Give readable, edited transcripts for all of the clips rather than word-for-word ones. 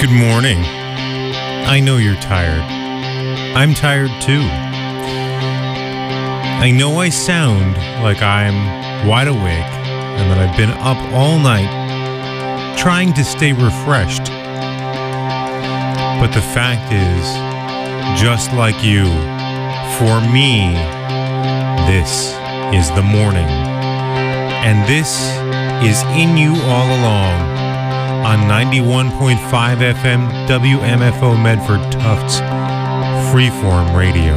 Good morning. I know you're tired. I'm tired too. I know I sound like I'm wide awake and that I've been up all night trying to stay refreshed. But the fact is, just like you, for me, this is the morning. And this is In You All Along on 91.5 FM WMFO Medford Tufts Freeform Radio.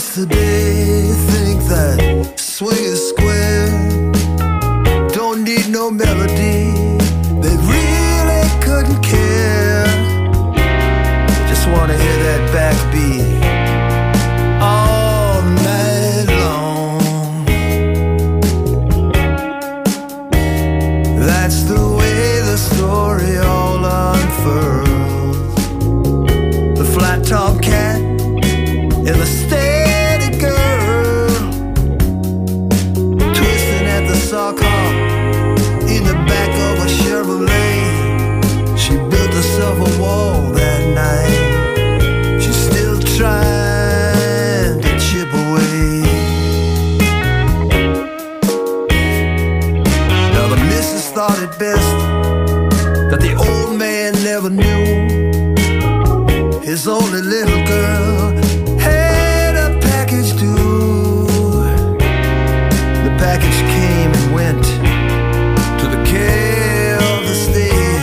yesterday. Think that swing is square. Don't need no melody. They really couldn't care. Just wanna hear that backbeat all night long. That's the way the story all unfurls. The flat top cat and the steady girl twisting at the sock hop in the back of a Chevrolet. She built herself a wall that night. She's still trying to chip away. Now the missus thought it best that the old man never knew his only little girl had a package due. The package came and went to the care of the state.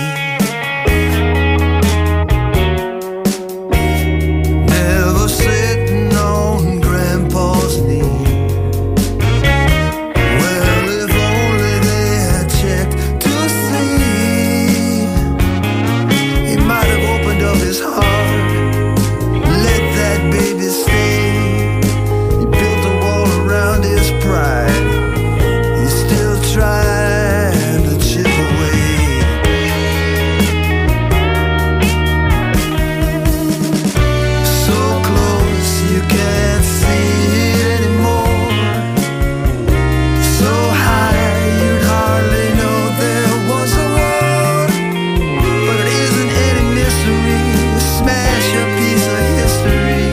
Never sitting on Grandpa's knee. Well, if only they had checked to see, he might have opened up his heart, let that baby stay. He built a wall around his pride. He's still trying to chip away. So close you can't see it anymore. So high you'd hardly know there was a war. But it isn't any mystery. Smash a piece of history.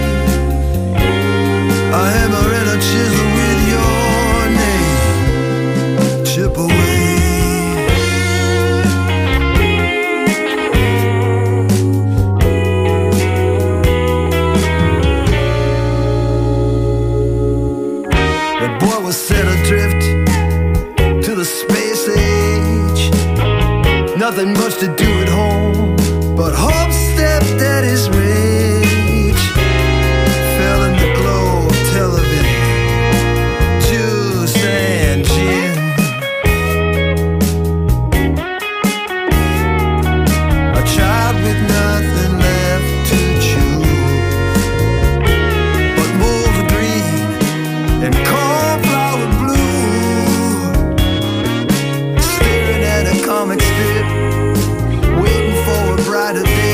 A hammer and a chisel with your name. Chip away. The boy was set adrift to the space age. Nothing much to do at home, but hope stepped at his rage. Fell in the glow of television, juice and gin. A child with nothing left to choose but mold green and cornflower blue. Staring at a comic strip, waiting for a brighter day.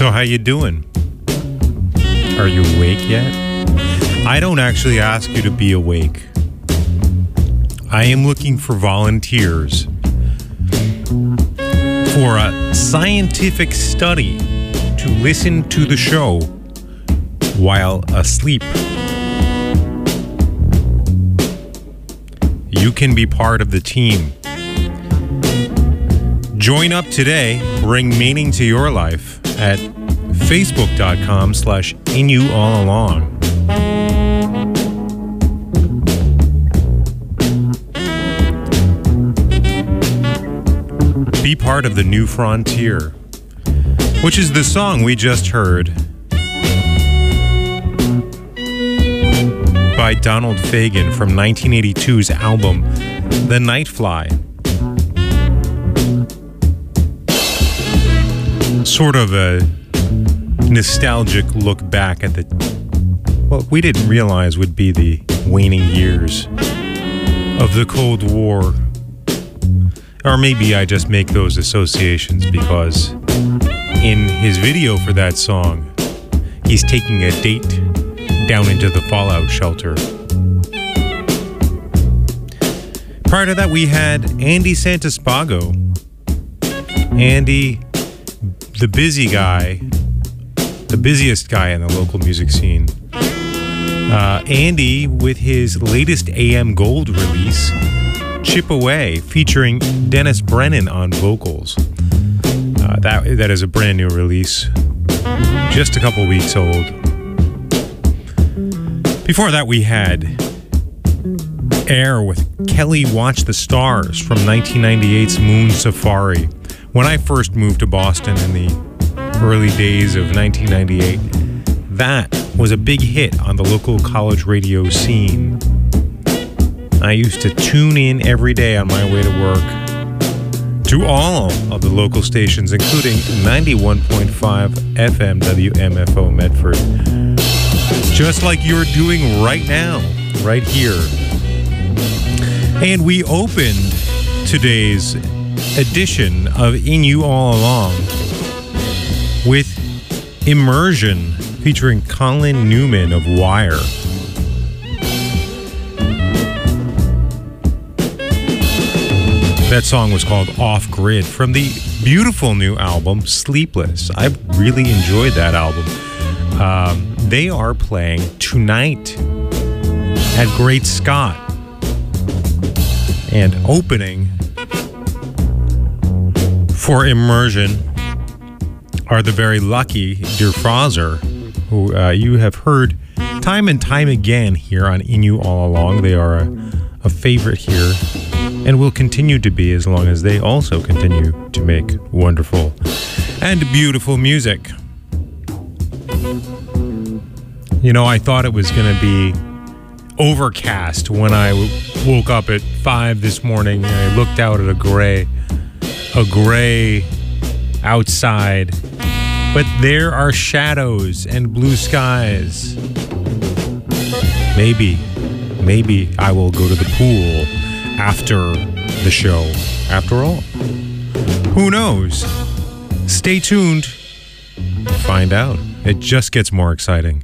So how you doing? Are you awake yet? I don't actually ask you to be awake. I am looking for volunteers for a scientific study to listen to the show while asleep. You can be part of the team. Join up today, bring meaning to your life at facebook.com/inuallalong. Be part of the new frontier, which is the song we just heard by Donald Fagen from 1982's album The Nightfly. Sort of a nostalgic look back at what we didn't realize would be the waning years of the Cold War. Or maybe I just make those associations because in his video for that song, he's taking a date down into the fallout shelter. Prior to that, we had Andy Santispago. Andy, the busy guy, the busiest guy in the local music scene. Andy with his latest AM Gold release, Chip Away, featuring Dennis Brennan on vocals. That is a brand new release, just a couple weeks old. Before that, we had Air with Kelly Watch the Stars from 1998's Moon Safari. When I first moved to Boston in the early days of 1998, that was a big hit on the local college radio scene. I used to tune in every day on my way to work to all of the local stations, including 91.5 FM WMFO Medford. Just like you're doing right now, right here. And we opened today's edition of In You All Along with Immersion featuring Colin Newman of Wire. That song was called Off Grid from the beautiful new album Sleepless. I really enjoyed that album. They are playing tonight at Great Scott, and opening for Immersion are the very lucky Der Fraser, who you have heard time and time again here on In You All Along. They are a favorite here and will continue to be as long as they also continue to make wonderful and beautiful music. You know, I thought it was going to be overcast when I woke up at 5 this morning and I looked out at a gray outside. But there are shadows and blue skies. Maybe I will go to the pool after the show. After all, who knows? Stay tuned. Find out. It just gets more exciting.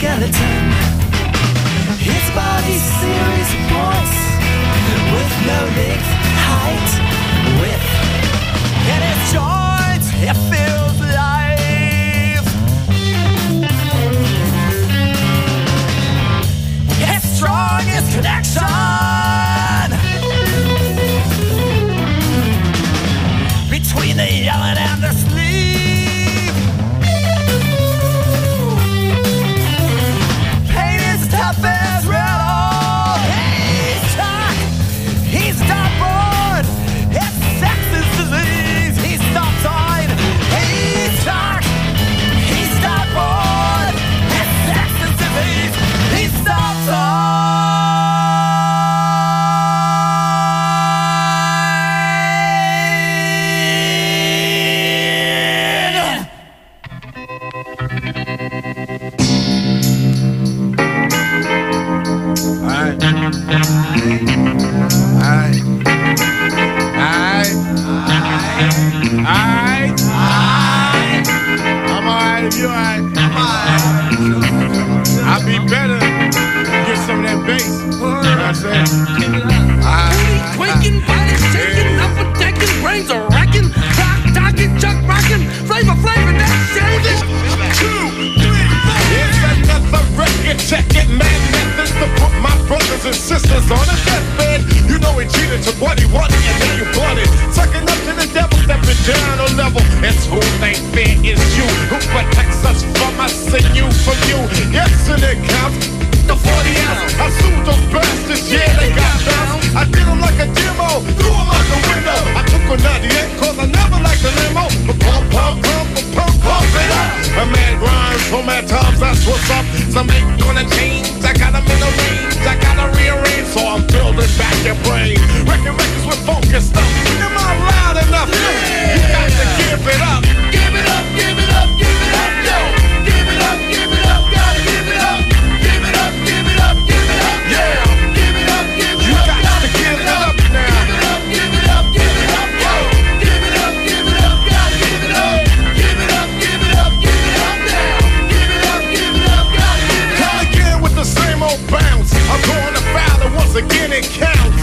skeleton. His body series points with no length, height, width. In his joints, it feels life. His strongest connection between the yelling and the sleep. Pain is tough as riddle. He's stuck. He's stubborn. His sex is disease. He stops on. He's stuck. He's stubborn. His sex is disease. He stops on. I'm alright if you alright. I'll be better. Get some of that bass. You know what I'm saying? Booty quaking, body shaking, up attacking, brains are racking, clock talking, chuck rocking, flavor, that shaving. 2, 3, 4. It's another record, check it, man. Methods to put my brothers and sisters on a deathbed. You know he cheated to what he wanted, and then you bought it. Sucking up to the devil, stepping down a level. It's who they fear is you, who protects us from us and you from you. Yes, and it counts. The 40 ounce, I sued those bastards, yeah, they got bounced. I did them like a demo, threw them out the window. I took a 98 cause I never liked the limo. But pump it up. A man grinds for mad times, that's what's up. Some ain't gonna change, I got them in the range. I gotta rearrange, so I'm building back your brain. Records with focus stuff. Am I loud enough? Yeah. You got to give it up. Give it up, give it up, give it up, yo. Give it up, gotta give it up. Give it up, give it up, give it up, yeah. Give it up, you got to give it up now. Give it up, yo. Give it up, gotta give it up. Give it up, give it up now. Give it up, gotta give it up. Come again with the same old bounce. I'm going to foul and once again it counts.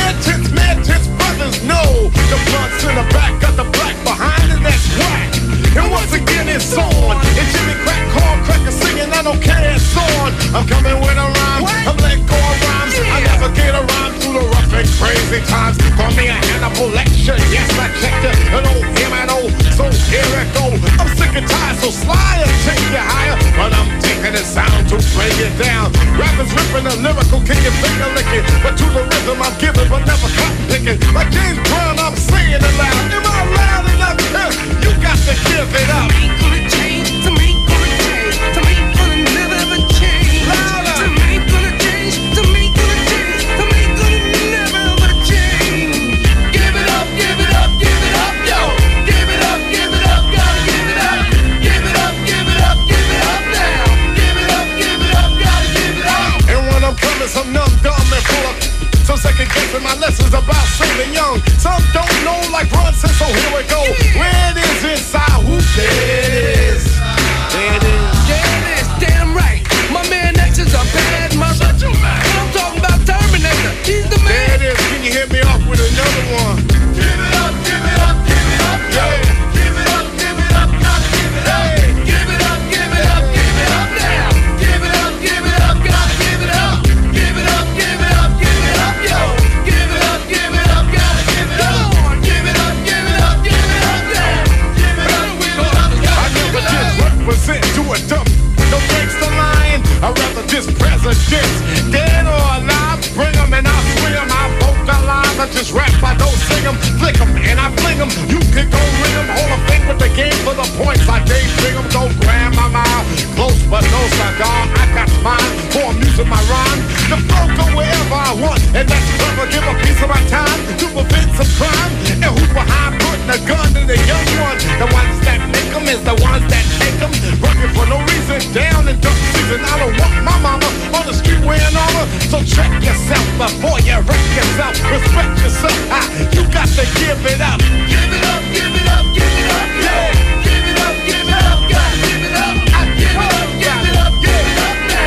Mad tits, brothers know. The blunts in the back, got the black behind the next whack. And once again it's on. And Jimmy Crack, Carl Cracker singing, I don't care, it's on. I'm coming with a rhyme, I'm letting go of rhymes. I navigate around through the rough and crazy times. Call me a Hannibal lecture, yes I checked it. An old M&O, so here it go. I'm sick and tired, so Sly and take you higher. But I'm taking the sound to break it down. Rappers ripping the lyrical, can you finger licking? But to the rhythm I'm giving, but never cotton picking. Like James Brown, I'm saying it loud. Am I loud enough? You got to give it up. To me gonna change, to me gonna change, to me gonna never ever change. Louder. To me gonna change, to me gonna change, to me gonna never ever change. Give it up, give it up, give it up, yo. Give it up, gotta give it up. Give it up, give it up, give it up now. Give it up, gotta give it up. And when I'm coming, some numb, dumb, and full of some second guessing my lessons about saving young. Some don't know like Bronson, so here we go. Where it is inside, who cares? There it is. Yeah, it is, damn right. My man X is a bad mother. But I'm talking about Terminator. He's the man. There it is. Can you hit me off with another one? Give it up, give it up, give it up, yeah. Give it up, gotta give it up. Give it up, give it up, give it up now. Give it up, gotta give it up. Give it up, yo. Give it up, gotta give it up. Give it up, give it up now. Give it up, I never just represent to a dump. No gangsta line. I'd rather just presidents. Dead or alive, bring them and I'll swing them. I vocalize, I just rap, I don't sing them. Flick them and I fling them. You can go ring them. Hold a thing with the game for the points. I daydream them. Don't grab my mouth. Close but no cigar. I got mine for I'm using my rhyme. The flow go wherever I want. And that's clever. Give a piece of my time to prevent some crime. And who's behind putting a gun in the young one? The ones that make them is the ones that take them. Working for no reason. Down in duck season. I don't want my mama on the street wearing armor. So check yourself before you wreck yourself. Respect yourself. You got to give it up. Give it up, give it up, give it up, yeah. Give it up, gotta give it up. I give it up, give it up, give it up now.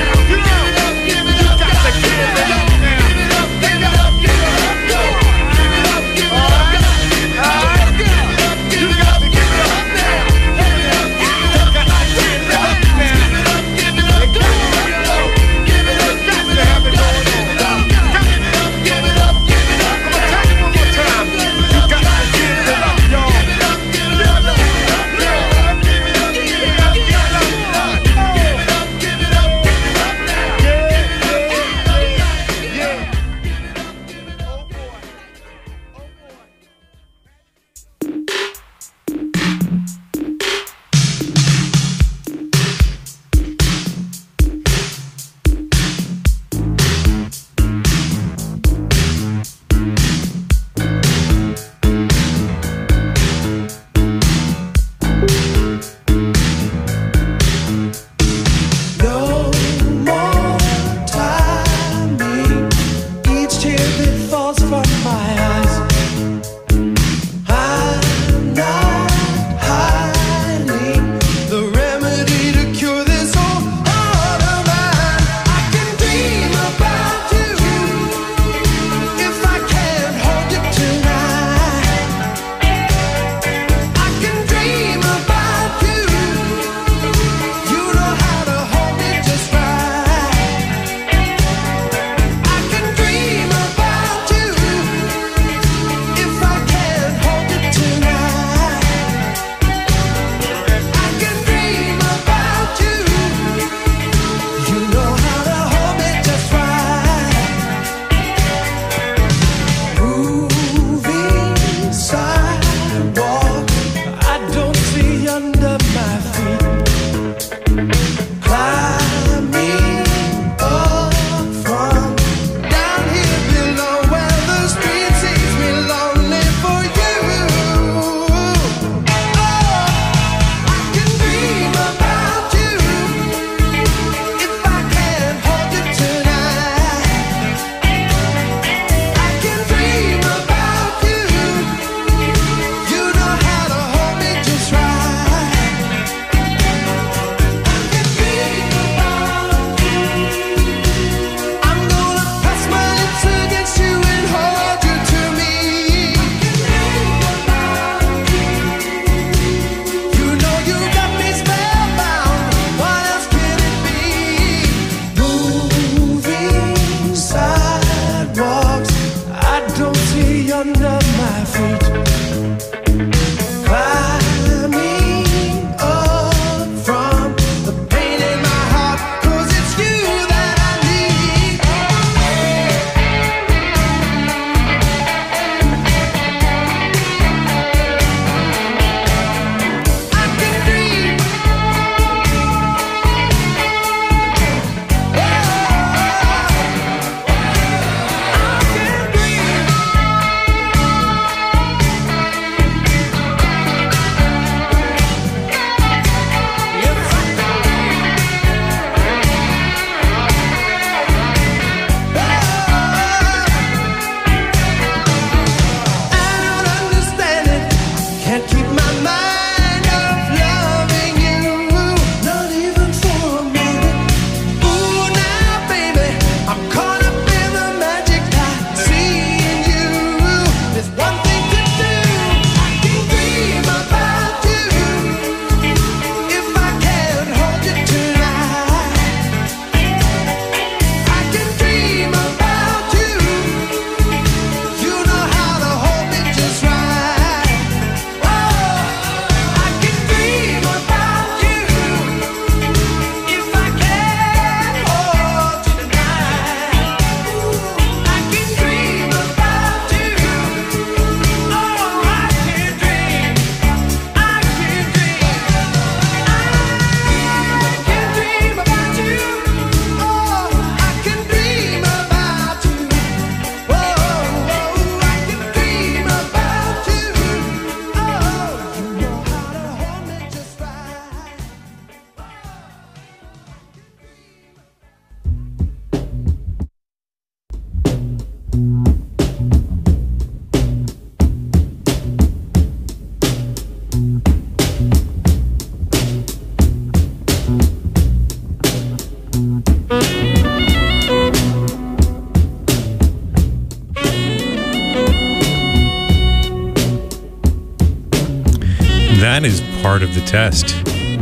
that is part of the test.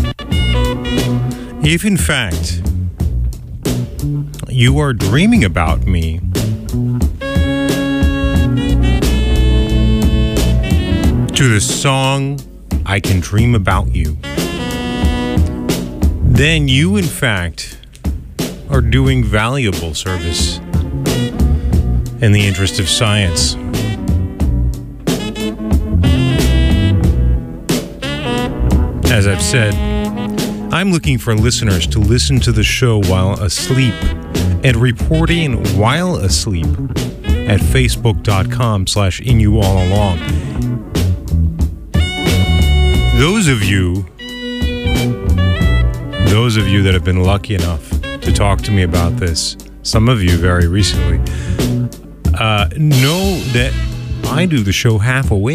If in fact you are dreaming about me, to the song I Can Dream About You, then you in fact are doing valuable service in the interest of science. As I've said, I'm looking for listeners to listen to the show while asleep and reporting while asleep at facebook.com/inyouallalong. Those of you that have been lucky enough to talk to me about this, some of you very recently, know that I do the show half awake,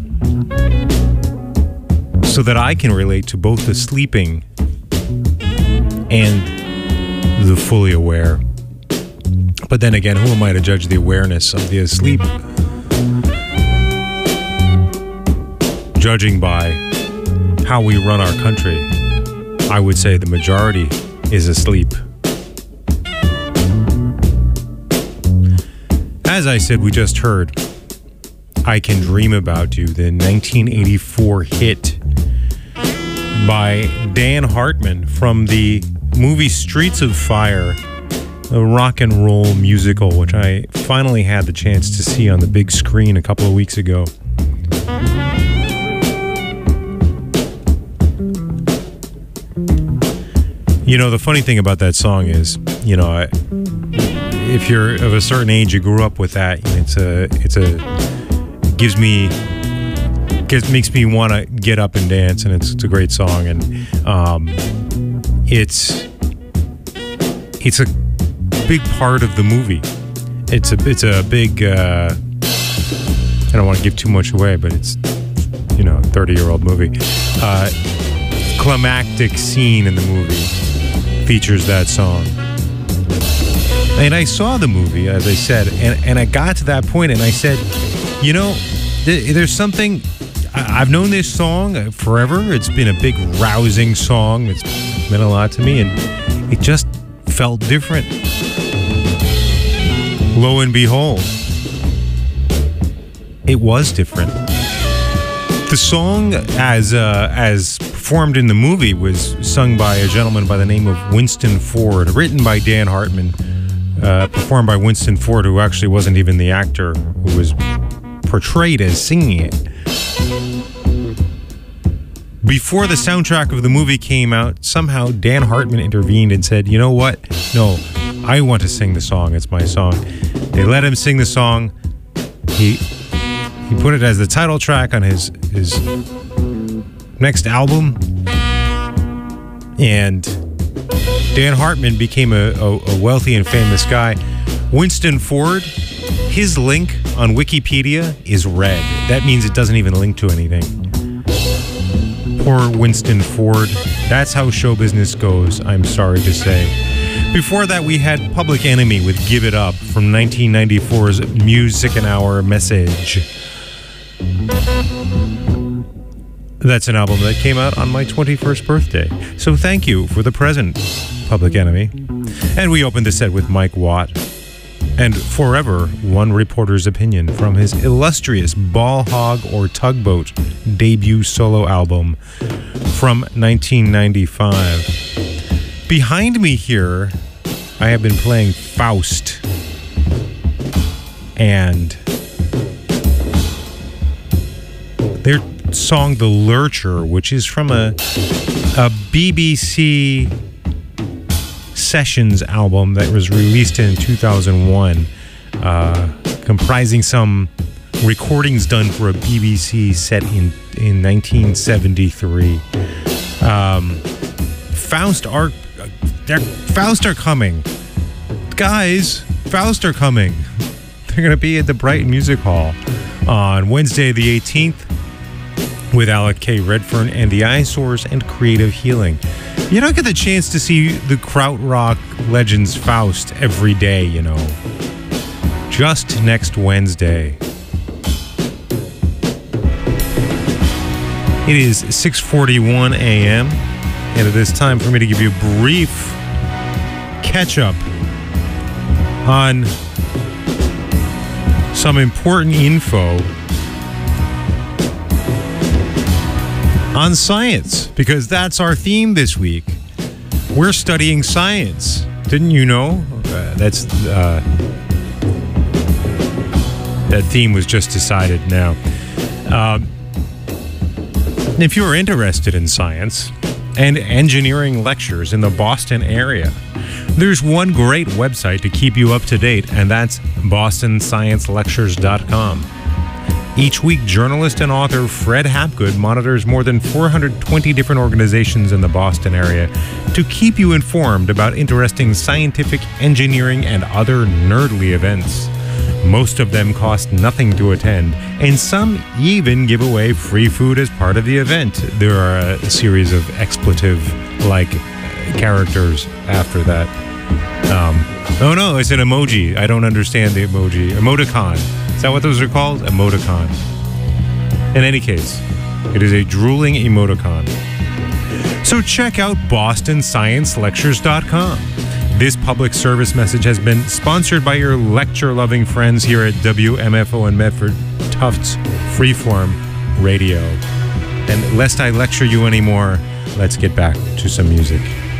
so that I can relate to both the sleeping and the fully aware. But then again, who am I to judge the awareness of the asleep? Judging by how we run our country, I would say the majority is asleep. As I said, we just heard I Can Dream About You, the 1984 hit by Dan Hartman from the movie Streets of Fire, a rock and roll musical, which I finally had the chance to see on the big screen a couple of weeks ago. You know, the funny thing about that song is, you know, if you're of a certain age, you grew up with that. Makes me want to get up and dance, and it's a great song, and it's a big part of the movie. It's a big. I don't want to give too much away, but it's, you know, a 30-year-old movie. Climactic scene in the movie features that song. And I saw the movie, as I said, and I got to that point, and I said, you know, there's something. I've known this song forever. It's been a big rousing song. It's meant a lot to me, and it just felt different. Lo and behold, it was different. The song, as performed in the movie, was sung by a gentleman by the name of Winston Ford, written by Dan Hartman, performed by Winston Ford, who actually wasn't even the actor who was portrayed as singing it. Before the soundtrack of the movie came out, somehow Dan Hartman intervened and said, you know what? No, I want to sing the song. It's my song. They let him sing the song. He put it as the title track on his next album. And Dan Hartman became a wealthy and famous guy. Winston Ford, his link on Wikipedia is red. That means it doesn't even link to anything. Poor Winston Ford. That's how show business goes, I'm sorry to say. Before that, we had Public Enemy with Give It Up from 1994's Music an Hour Message. That's an album that came out on my 21st birthday. So thank you for the present, Public Enemy. And we opened the set with Mike Watt and Forever, One Reporter's Opinion from his illustrious Ball Hog or Tugboat debut solo album from 1995. Behind me here, I have been playing Faust and their song The Lurcher, which is from a BBC Sessions album that was released in 2001, comprising some recordings done for a BBC set in 1973. Faust are coming. Guys, Faust are coming. They're going to be at the Brighton Music Hall on Wednesday the 18th with Alec K. Redfern and the Eyesores and Creative Healing. You don't get the chance to see the krautrock legends Faust every day, you know. Just next Wednesday. It is 6:41 a.m. and it is time for me to give you a brief catch-up on some important info on science, because that's our theme this week. We're studying science. Didn't you know? That theme was just decided now. If you're interested in science and engineering lectures in the Boston area, there's one great website to keep you up to date, and that's bostonsciencelectures.com. Each week, journalist and author Fred Hapgood monitors more than 420 different organizations in the Boston area to keep you informed about interesting scientific, engineering, and other nerdly events. Most of them cost nothing to attend, and some even give away free food as part of the event. There are a series of expletive-like characters after that. Oh no, it's an emoji. I don't understand the emoji. Emoticon. Is that what those are called? Emoticon. In any case, it is a drooling emoticon. So check out bostonsciencelectures.com. This public service message has been sponsored by your lecture-loving friends here at WMFO and Medford Tufts Freeform Radio. And lest I lecture you anymore, let's get back to some music.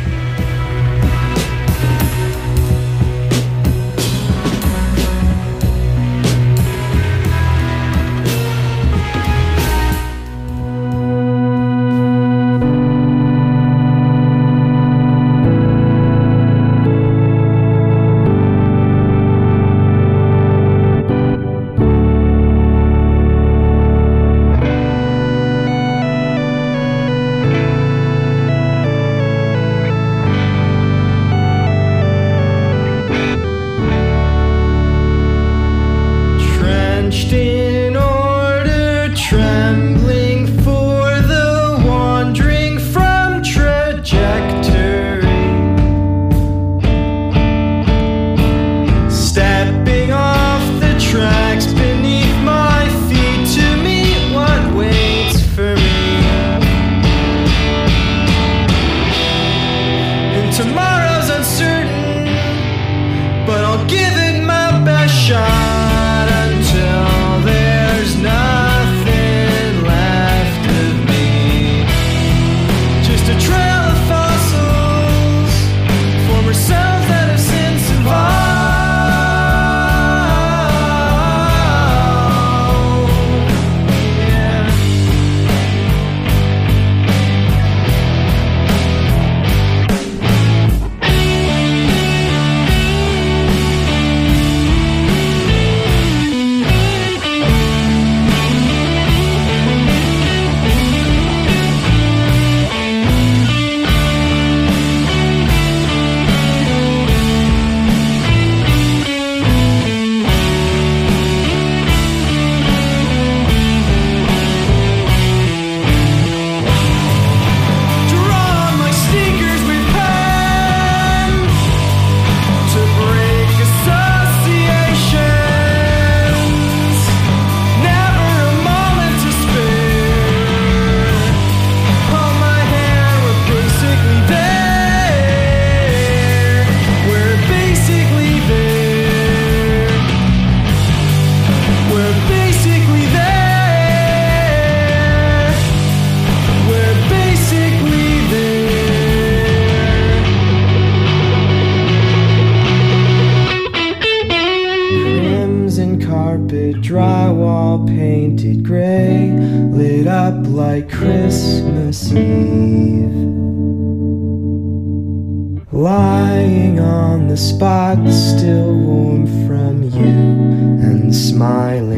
Lying on the spot, still warm from you, and smiling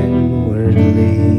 inwardly.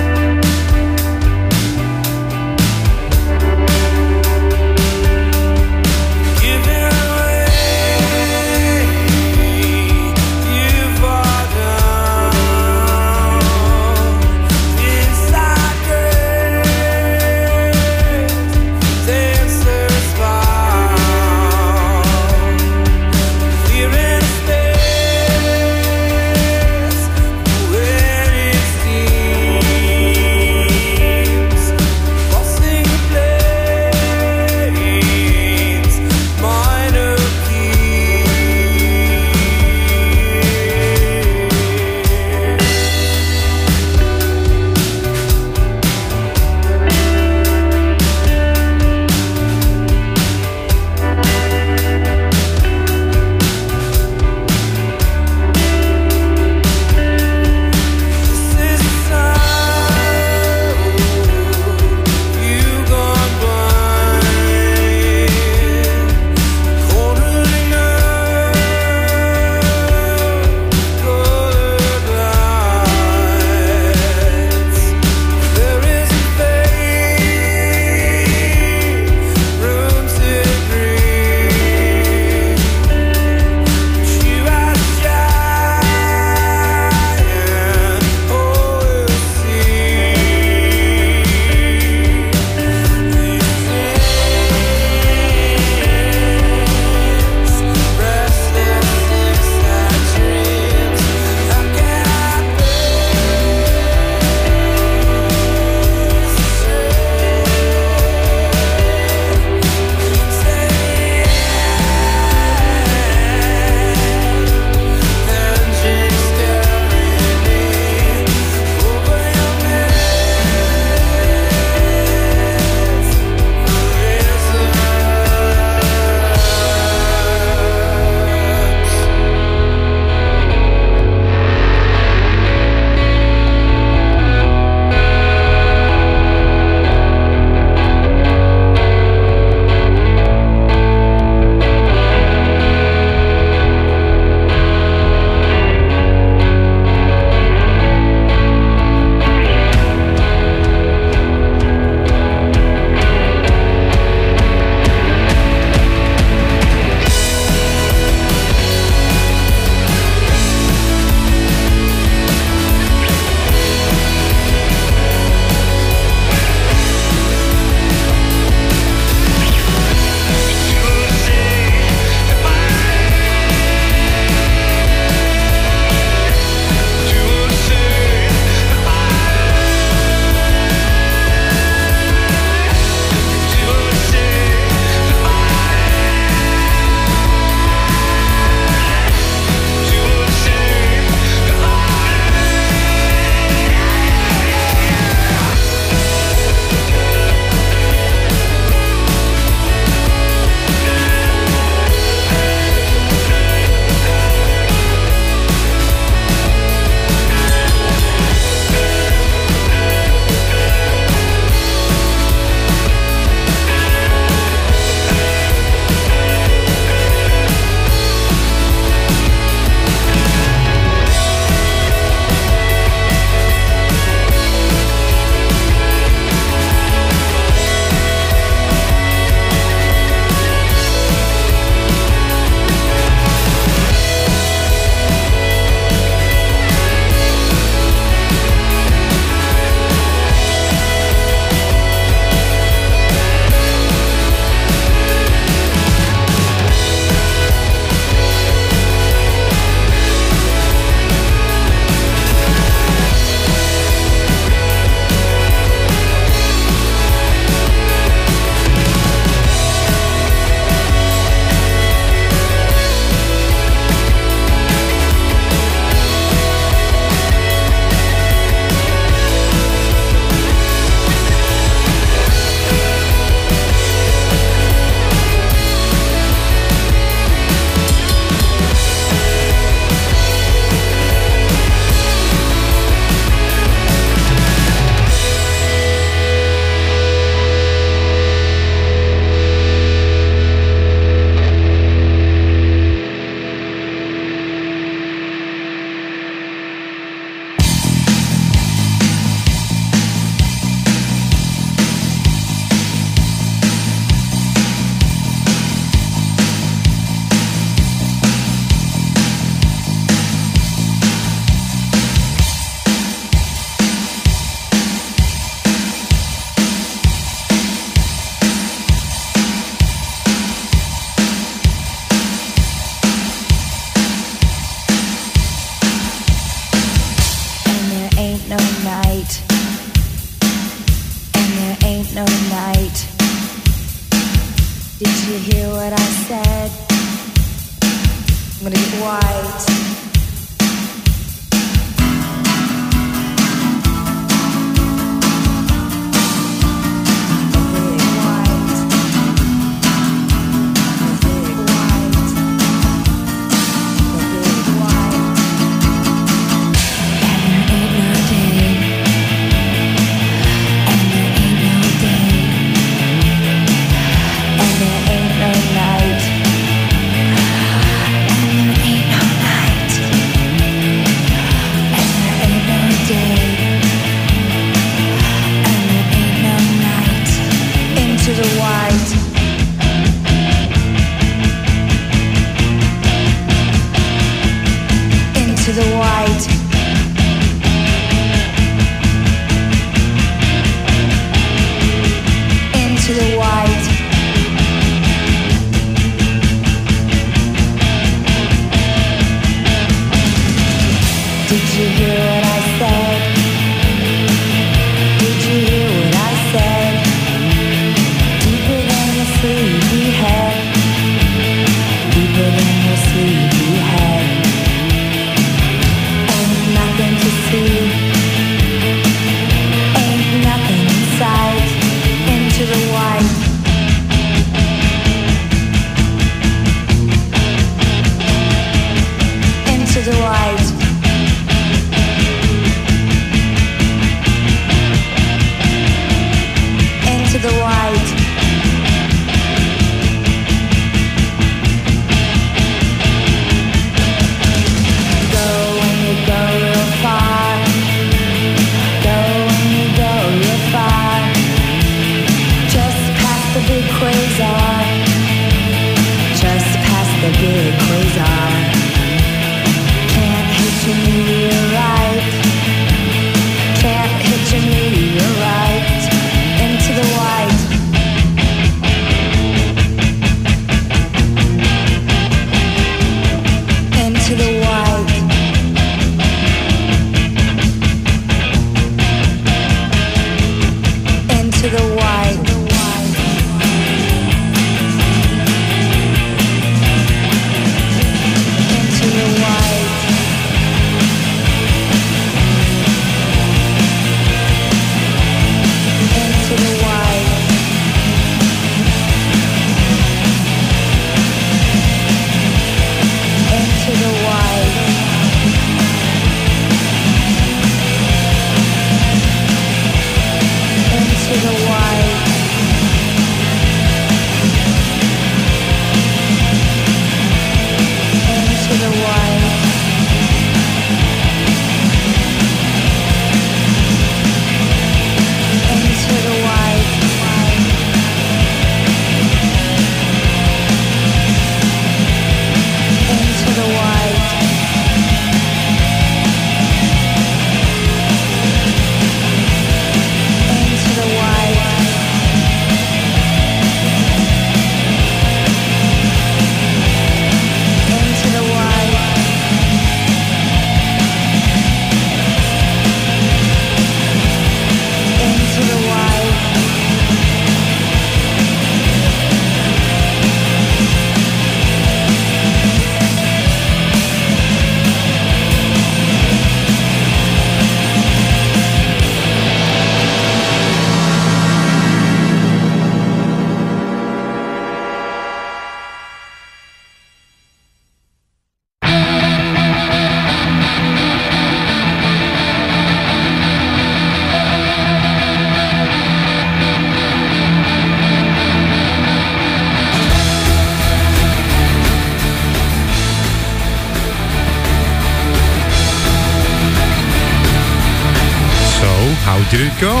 did it go?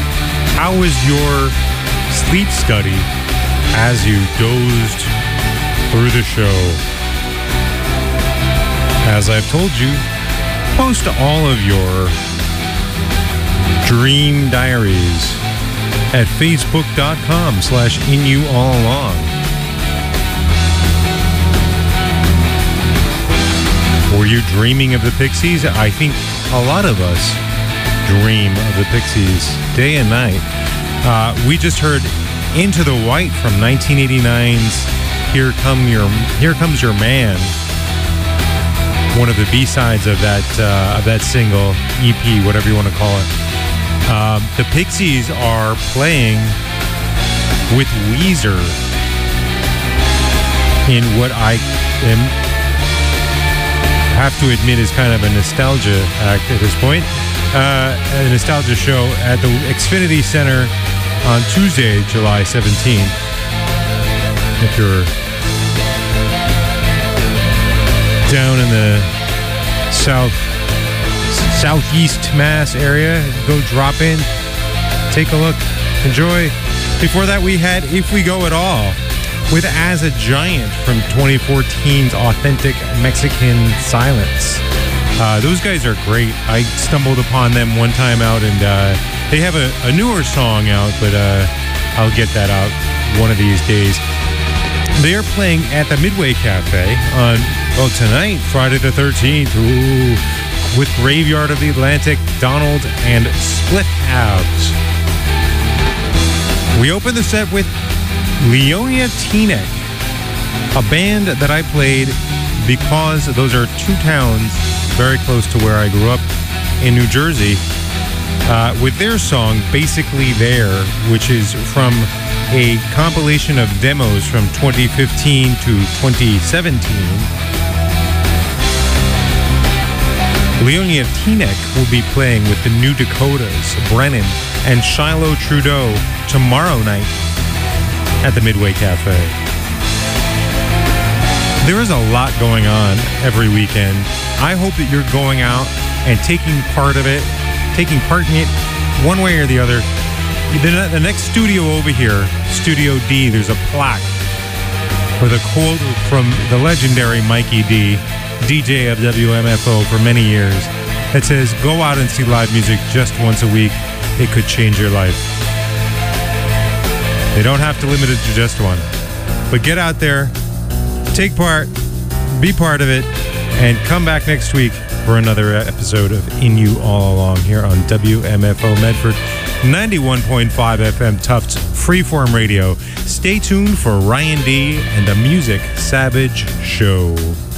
How was your sleep study as you dozed through the show? As I've told you, post all of your dream diaries at facebook.com/inyouallalong. Were you dreaming of the Pixies? I think a lot of us dream of the Pixies day and night. We just heard Into the White from 1989's Here Comes Your Man. one of the B-sides of that single, EP, whatever you want to call it. The Pixies are playing with Weezer in what I have to admit is kind of a nostalgia act at this point. A nostalgia show at the Xfinity Center on Tuesday, July 17th. If you're down in the southeast Mass area, go drop in, take a look, enjoy. Before that, we had If We Go At All with As a Giant from 2014's Authentic Mexican Silence. Those guys are great. I stumbled upon them one time out, and they have a newer song out, but I'll get that out one of these days. They are playing at the Midway Cafe on, tonight, Friday the 13th, with Graveyard of the Atlantic, Donald, and Split Halves. We open the set with Leonia Teaneck, a band that I played because those are two towns very close to where I grew up in New Jersey, with their song Basically There, which is from a compilation of demos from 2015 to 2017. Leonia Teaneck will be playing with the New Dakotas, Brennan, and Shiloh Trudeau tomorrow night at the Midway Cafe. There is a lot going on every weekend. I hope that you're going out and taking part in it one way or the other. The next studio over here, Studio D, there's a plaque with a quote from the legendary Mikey D, DJ of WMFO for many years, that says, "Go out and see live music just once a week. It could change your life." They don't have to limit it to just one. But get out there, take part, be part of it, and come back next week for another episode of In You All Along here on WMFO Medford, 91.5 FM Tufts Freeform Radio. Stay tuned for Ryan D and the Music Savage Show.